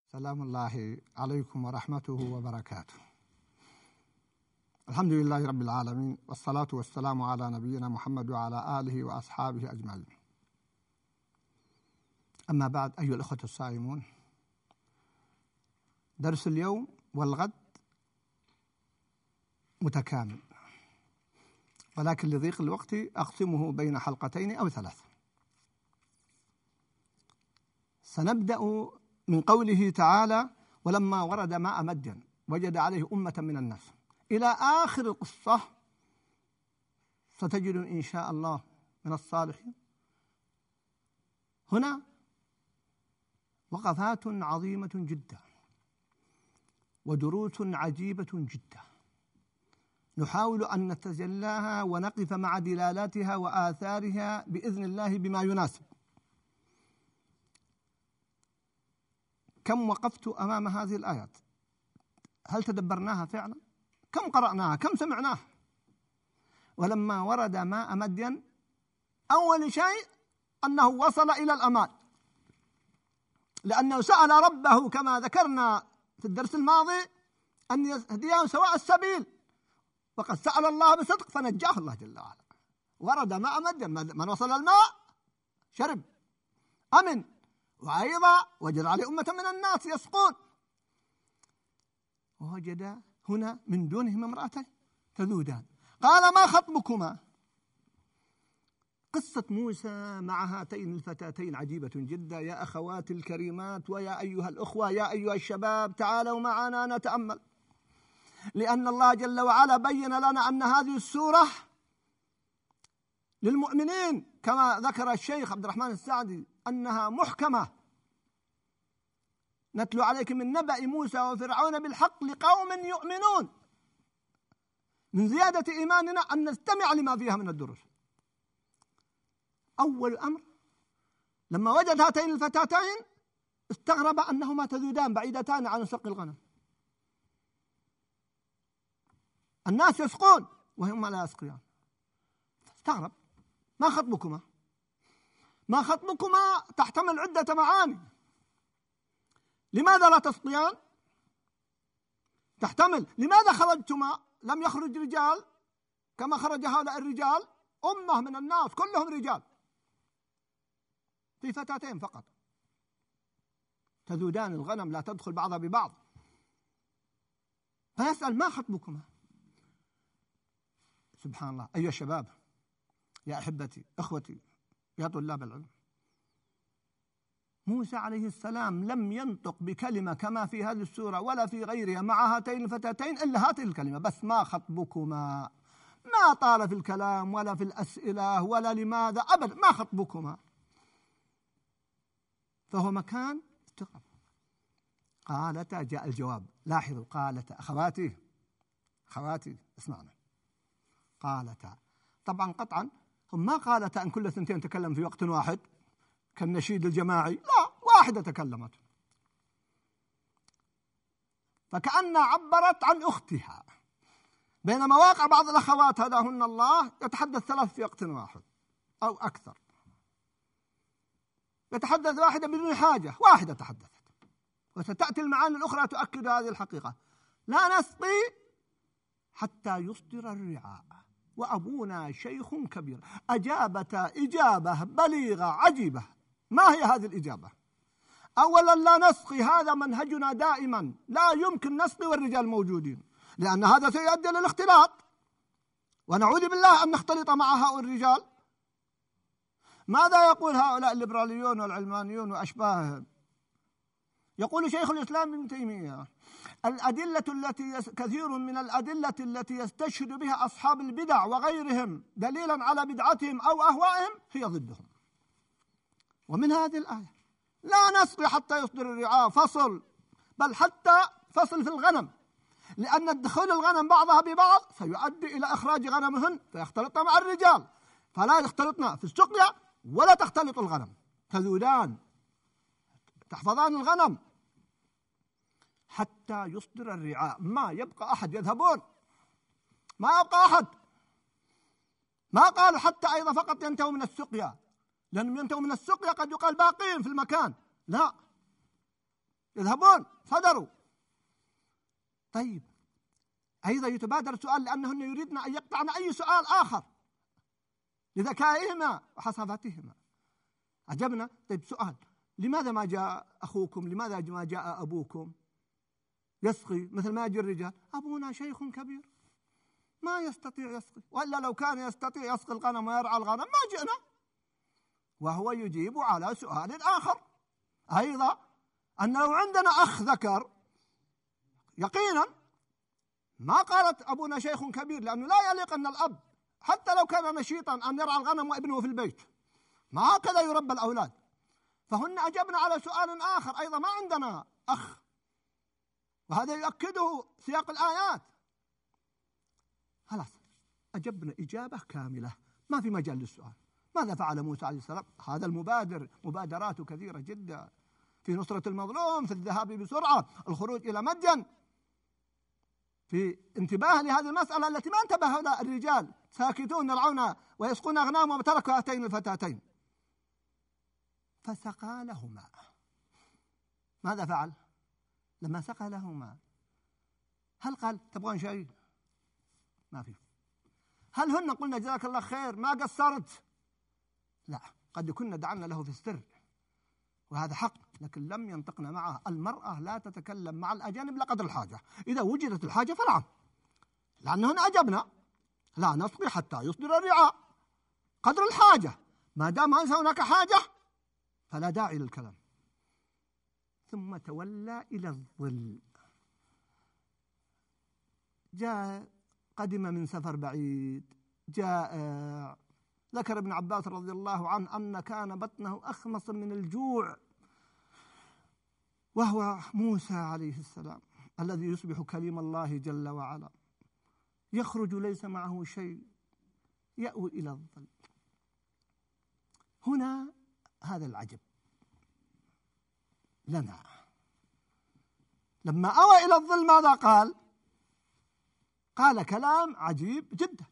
سلام الله عليكم ورحمته وبركاته. الحمد لله رب العالمين، والصلاة والسلام على نبينا محمد وعلى آله وأصحابه أجمعين. أما بعد، أيها الأخوة الصائمون، درس اليوم والغد متكامل، ولكن لضيق الوقت أقسمه بين حلقتين أو ثلاث. سنبدأ من قوله تعالى: ولما ورد ماء مدين وجد عليه أمة من الناس، إلى آخر القصة. ستجد إن شاء الله من الصالحين. هنا وقفات عظيمة جدا ودروس عجيبة جدا، نحاول أن نتجلاها ونقف مع دلالاتها وآثارها بإذن الله بما يناسب. كم وقفت أمام هذه الآيات؟ هل تدبرناها فعلا؟ كم قرأناها؟ كم سمعناها؟ ولما ورد ماء مدين، أول شيء أنه وصل إلى الأمان، لأنه سأل ربه كما ذكرنا في الدرس الماضي أن يهديه سواء السبيل، وقد سأل الله بصدق فنجاه الله جل وعلا. ورد ماء مدين، من وصل الماء شرب أمن، وأيضا وجد عليه أمة من الناس يسقون. ووجد هنا من دونهم امرأتين تذودان، قال: ما خطبكما؟ قصة موسى مع هاتين الفتاتين عجيبة جدا. يا أخواتي الكريمات ويا أيها الأخوة يا أيها الشباب، تعالوا معنا نتأمل، لأن الله جل وعلا بين لنا أن هذه السورة للمؤمنين، كما ذكر الشيخ عبد الرحمن السعدي أنها محكمة. نتلو عليكم من نبأ موسى وفرعون بالحق لقوم يؤمنون. من زيادة إيماننا أن نستمع لما فيها من الدروس. أول أمر، لما وجد هاتين الفتاتين استغرب أنهما تذودان بعيدتان عن سق الغنم. الناس يسقون وهم لا يسقيان. استغرب: ما خطبكما؟ ما خطبكما تحتمل عدة معاني. لماذا لا تسقيان؟ تحتمل لماذا خرجتما؟ لم يخرج رجال كما خرج هؤلاء الرجال، أمة من الناس كلهم رجال، في فتاتين فقط تذودان الغنم، لا تدخل بعضها ببعض. فيسأل: ما خطبكما؟ سبحان الله. أيها الشباب، يا أحبتي، أخوتي، يا طلاب العلم، موسى عليه السلام لم ينطق بكلمة كما في هذه السورة ولا في غيرها مع هاتين الفتاتين إلا هذه الكلمة بس: ما خطبكما. ما طال في الكلام ولا في الأسئلة ولا لماذا، أبدا، ما خطبكما. فهو مكان استقام. قالتا، جاء الجواب. لاحظوا، قالتا، أخواتي اسمعنا. قالتا، طبعا قطعا هم ما قالتا أن كل ثنتين تكلم في وقت واحد كالنشيد الجماعي، لا، واحدة تكلمت، فكأن عبرت عن أختها. بينما واقع بعض الأخوات هداهن الله يتحدث ثلاث في وقت واحد أو أكثر، يتحدث واحدة بدون حاجة، واحدة تحدثت. وستأتي المعاني الأخرى تؤكد هذه الحقيقة. لا نسقي حتى يصدر الرعاء وأبونا شيخ كبير. أجابتا إجابة بليغة عجيبة. ما هي هذه الإجابة؟ أولا، لا نسقي، هذا منهجنا دائما، لا يمكن نسقي والرجال موجودين، لأن هذا سيؤدي للاختلاط، ونعوذ بالله أن نختلط مع هؤلاء الرجال. ماذا يقول هؤلاء الليبراليون والعلمانيون وأشباههم؟ يقول شيخ الإسلام ابن تيمية: كثير من الأدلة التي يستشهد بها أصحاب البدع وغيرهم دليلا على بدعتهم أو أهوائهم هي ضدهم. ومن هذه الآية: لا نسقي حتى يصدر الرعاء، فصل، بل حتى فصل في الغنم، لأن دخول الغنم بعضها ببعض سيؤدي إلى إخراج غنمهن فيختلطن مع الرجال، فلا يختلطن في السقيا ولا تختلط الغنم، تذودان تحفظان الغنم حتى يصدر الرعاء. ما يبقى أحد، يذهبون، ما يبقى أحد. ما قالوا حتى أيضا فقط ينتهوا من السقيا، لأنهم ينتهوا من السقيا قد يقال باقين في المكان، لا، يذهبون صدروا. طيب أيضا يتبادر السؤال لأنهن يريدن أن يقطعن أي سؤال آخر لذكائهما وحصافتهما. عجبنا. طيب سؤال، لماذا ما جاء أخوكم؟ لماذا ما جاء أبوكم يسقي مثل ما يجي الرجال؟ أبونا شيخ كبير ما يستطيع يسقي، وإلا لو كان يستطيع يسقي الغنم ويرعى الغنم ما جئنا. وهو يجيب على سؤال آخر أيضا، أن لو عندنا أخ ذكر يقينا ما قالت أبونا شيخ كبير، لأنه لا يليق أن الأب حتى لو كان نشيطا أن يرعى الغنم وابنه في البيت، ما هكذا يربى الأولاد. فهن أجبنا على سؤال آخر أيضا، ما عندنا أخ، وهذا يؤكده سياق الآيات. خلاص أجبنا إجابة كاملة ما في مجال للسؤال. ماذا فعل موسى عليه السلام؟ هذا المبادر، مبادراته كثيرة جدا في نصرة المظلوم، في الذهاب بسرعة، الخروج إلى مدين، في انتباه لهذه المسألة التي ما انتبه لها الرجال، ساكتون يرعون ويسقون أغنامهم وتركوا هاتين الفتاتين. فسقى لهما. ماذا فعل لما سقى لهما؟ هل قال تبغون شيء؟ ما في. هل هن قلنا جزاك الله خير ما قصرت؟ لا، قد كنا دعنا له في السر وهذا حق، لكن لم ينطقنا معه. المرأة لا تتكلم مع الأجانب لقدر الحاجة، إذا وجدت الحاجة فنعم، لأنه هنا أجبنا لا نسقي حتى يصدر الرعاء، قدر الحاجة، ما دام أنسى هناك حاجة فلا داعي للكلام. ثم تولى إلى الظل. جاء قدم من سفر بعيد، جاء ذكر ابن عباس رضي الله عنه أن كان بطنه أخمص من الجوع، وهو موسى عليه السلام الذي يصبح كليم الله جل وعلا، يخرج ليس معه شيء، يأوي إلى الظل. هنا هذا العجب لنا، لما أوى إلى الظل ماذا قال؟ قال كلام عجيب جدا،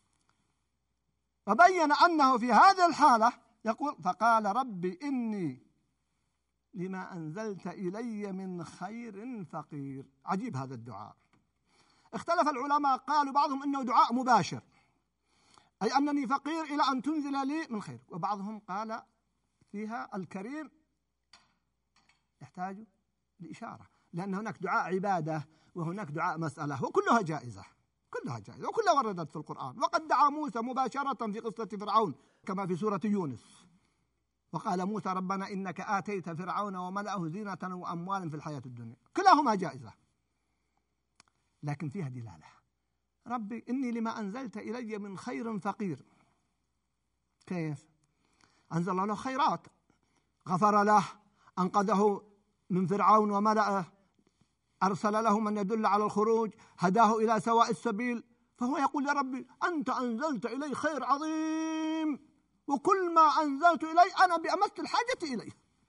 وبين أنه في هذه الحالة يقول فقال ربي إني لما أنزلت إلي من خير فقير. عجيب هذا الدعاء. اختلف العلماء، قالوا بعضهم إنه دعاء مباشر، أي أنني فقير إلى أن تنزل لي من خير، وبعضهم قال فيها الكريم يحتاج لإشارة، لأن هناك دعاء عبادة وهناك دعاء مسألة، وكلها جائزة، كلها جائزة وكلها وردت في القرآن. وقد دعا موسى مباشرة في قصة فرعون كما في سورة يونس، وقال موسى ربنا إنك آتيت فرعون وملأه زينة وأموال في الحياة الدنيا، كلاهما جائزة، لكن فيها دلالة. ربي إني لما أنزلت إلي من خير فقير. كيف؟ أنزل له خيرات، غفر له، أنقذه من فرعون وملأه، أرسل له من يدل على الخروج، هداه إلى سواء السبيل. فهو يقول يا ربي أنت أنزلت إلي خير عظيم، وكل ما أنزلت إلي أنا بأمس الحاجة إليه.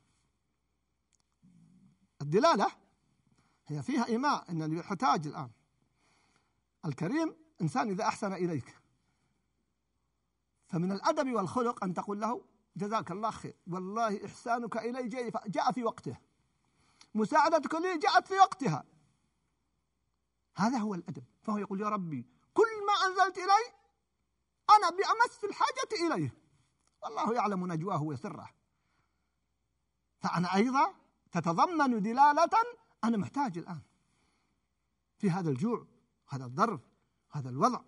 الدلالة هي فيها إيماء أن اللي يحتاج الآن. الكريم إنسان إذا أحسن إليك فمن الأدب والخلق أن تقول له جزاك الله خير، والله إحسانك إلي جاء في وقته، مساعدتك لي جاءت في وقتها، هذا هو الأدب. فهو يقول يا ربي كل ما أنزلت إلي أنا بأمس الحاجة إليه، والله يعلم نجواه وسره. فأنا أيضا تتضمن دلالة أنا محتاج الآن في هذا الجوع، هذا الظرف، هذا الوضع.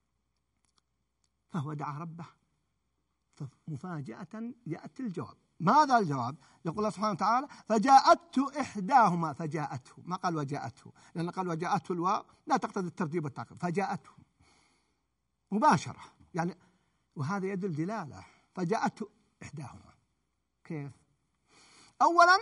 فهو دعا ربه، فمفاجأة يأتي الجواب. ماذا الجواب؟ يقول الله سبحانه وتعالى فجاءته إحداهما، فجاءته، ما قال وجاءته، لأن قال وجاءته الواو لا تقتضي الترتيب والتعقيب، فجاءته مباشرة يعني، وهذا يدل دلالة. فجاءته إحداهما كيف؟ أولا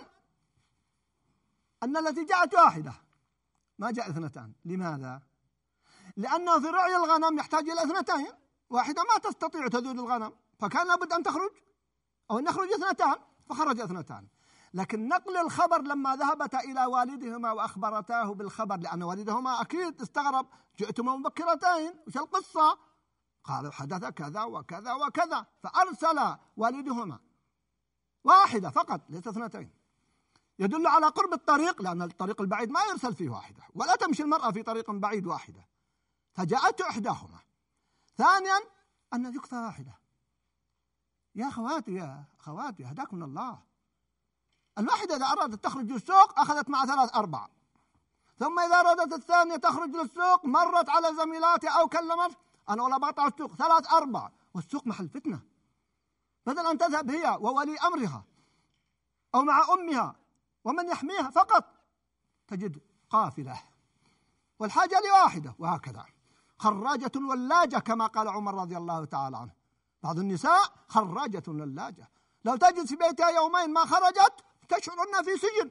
أن التي جاءت واحدة ما جاء اثنتان. لماذا؟ لأنه في رعي الغنم يحتاج إلى اثنتين، واحدة ما تستطيع تذود الغنم، فكان لابد أن تخرج أو أن يخرج اثنتان، فخرج اثنتان. لكن نقل الخبر لما ذهبتا إلى والدهما وأخبرتاه بالخبر، لأن والدهما أكيد استغرب، جئتما مبكرتين وش القصة؟ قالوا حدث كذا وكذا وكذا، فأرسل والدهما واحدة فقط ليس اثنتين. يدل على قرب الطريق، لأن الطريق البعيد ما يرسل فيه واحدة، ولا تمشي المرأة في طريق بعيد واحدة، فجاءت إحداهما. ثانيا أن يكفى واحدة. يا أخواتي هداكم الله، الواحدة إذا أرادت تخرج للسوق أخذت مع 3 4، ثم إذا أرادت الثانية تخرج للسوق مرت على زميلاتها أو كلمت أنا ولا بقطع السوق 3 4، والسوق محل فتنة. بدل أن تذهب هي وولي أمرها أو مع أمها ومن يحميها فقط، تجد قافلة، والحاجة لواحدة. وهكذا خراجة ولاجة كما قال عمر رضي الله تعالى عنه، بعض النساء خراجة ولاجة، لو تجد في بيتها يومين ما خرجت تشعر أنها في سجن.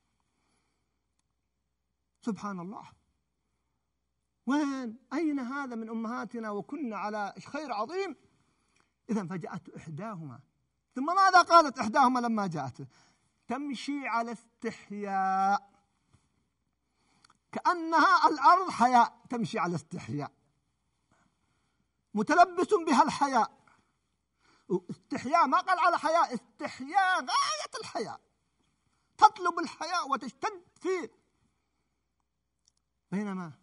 سبحان الله. وين أين هذا من أمهاتنا وكنا على خير عظيم؟ إذن فجاءت إحداهما، ثم ماذا قالت إحداهما لما جاءت؟ تمشي على استحياء، كأنها الأرض حياء، تمشي على استحياء، متلبس بها الحياء. استحياء ما قال على حياء، استحياء غاية الحياء، تطلب الحياء وتشتد فيه. بينما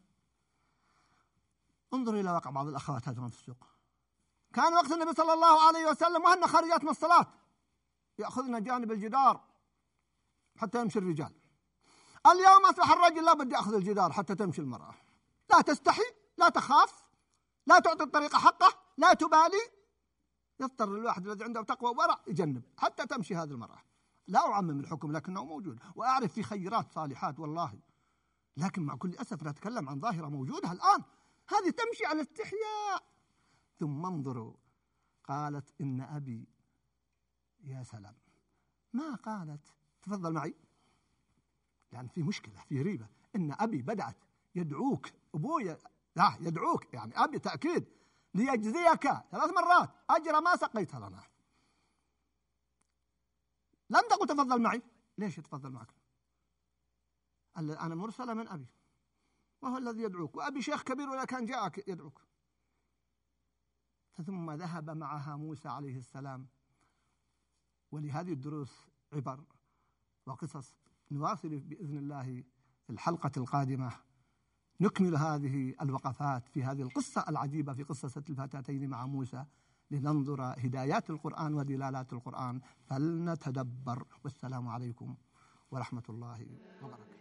انظر إلى واقع بعض الأخوات هذا في السوق، كان وقت النبي صلى الله عليه وسلم وهن خارجات من الصلاة يأخذن جانب الجدار حتى يمشي الرجال. اليوم أصبح الرجل لا بد يأخذ الجدار حتى تمشي المرأة، لا تستحي، لا تخاف، لا تعطي الطريق حقه، لا تبالي. يضطر الواحد الذي عنده تقوى وورع يجنب حتى تمشي هذه المرأة. لا أعمم الحكم لكنه موجود، وأعرف في خيرات صالحات والله، لكن مع كل أسف نتكلم عن ظاهرة موجودة الآن. هذه تمشي على استحياء. ثم انظروا، قالت إن أبي، يا سلام، ما قالت تفضل معي، يعني في مشكلة، في ريبة. إن أبي بدأت يدعوك، أبويا لا يدعوك، يعني أبي تأكيد، ليجزيك 3 مرات أجر ما سقيت لنا. لم تقل تفضل معي. ليش تفضل معك؟ أنا مرسلة من أبي وهو الذي يدعوك، وأبي شيخ كبير ولا كان جاءك يدعوك. ثم ذهب معها موسى عليه السلام. ولهذه الدروس عبر وقصص نواصل بإذن الله في الحلقة القادمة، نكمل هذه الوقفات في هذه القصة العجيبة، في قصة الفتاتين مع موسى، لننظر هدايات القرآن ودلالات القرآن، فلنتدبر. والسلام عليكم ورحمة الله وبركاته.